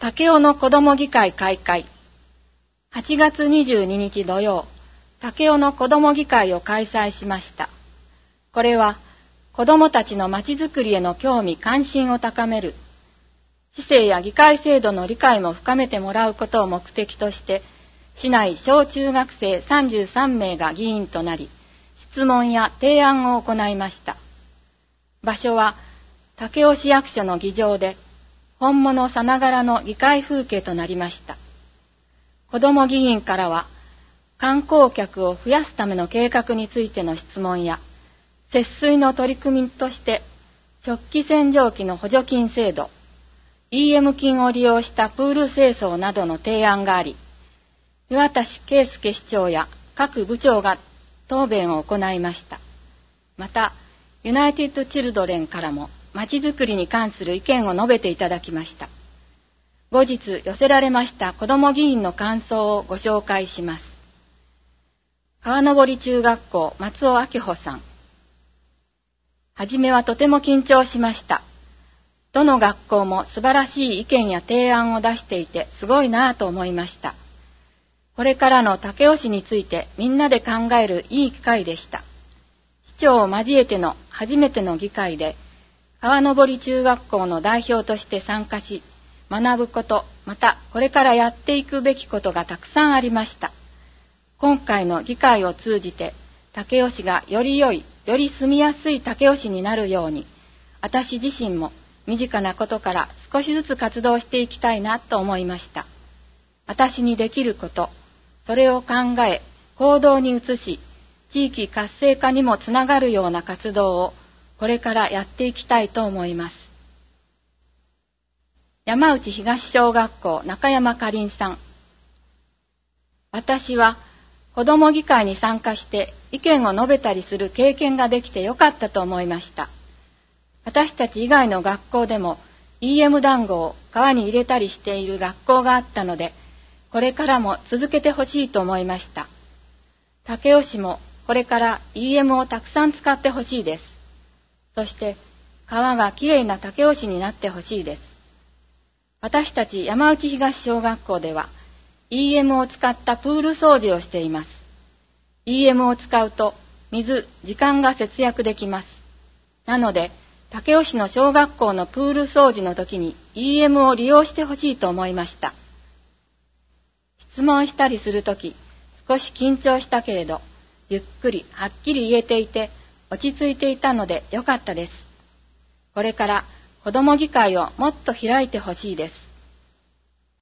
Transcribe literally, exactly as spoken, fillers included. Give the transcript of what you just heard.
武雄の子ども議会開会。はちがつにじゅうににち土曜、武雄の子ども議会を開催しました。これは子どもたちのまちづくりへの興味関心を高める、市政や議会制度の理解も深めてもらうことを目的として、市内小中学生さんじゅうさんめいが議員となり、質問や提案を行いました。場所は武雄市役所の議場で、本物さながらの議会風景となりました。子ども議員からは、観光客を増やすための計画についての質問や、節水の取り組みとして食器洗浄機の補助金制度、イーエム 金を利用したプール清掃などの提案があり、岩田市圭介市長や各部長が答弁を行いました。また、ユナイテッドチルドレンからもまちづくりに関する意見を述べていただきました。後日寄せられました子ども議員の感想をご紹介します。川登中学校松尾明穂さん。はじめはとても緊張しました。どの学校も素晴らしい意見や提案を出していてすごいなぁと思いました。これからの武雄市についてみんなで考えるいい機会でした。市長を交えての初めての議会で、川登中学校の代表として参加し、学ぶこと、またこれからやっていくべきことがたくさんありました。今回の議会を通じて、武雄市がより良い、より住みやすい武雄市になるように、私自身も身近なことから少しずつ活動していきたいなと思いました。私にできること、それを考え、行動に移し、地域活性化にもつながるような活動をこれからやっていきたいと思います。山内東小学校中山かりんさん。私は子ども議会に参加して意見を述べたりする経験ができてよかったと思いました。私たち以外の学校でも イーエム 団子を川に入れたりしている学校があったので、これからも続けてほしいと思いました。武雄市もこれから イーエム をたくさん使ってほしいです。そして川がきれいな武雄市になってほしいです。私たち山内東小学校では イーエム を使ったプール掃除をしています。イーエム を使うと水、時間が節約できます。なので武雄市の小学校のプール掃除の時に イーエム を利用してほしいと思いました。質問したりするとき少し緊張したけれど、ゆっくりはっきり言えていて落ち着いていたのでよかったです。これから子ども議会をもっと開いてほしいです。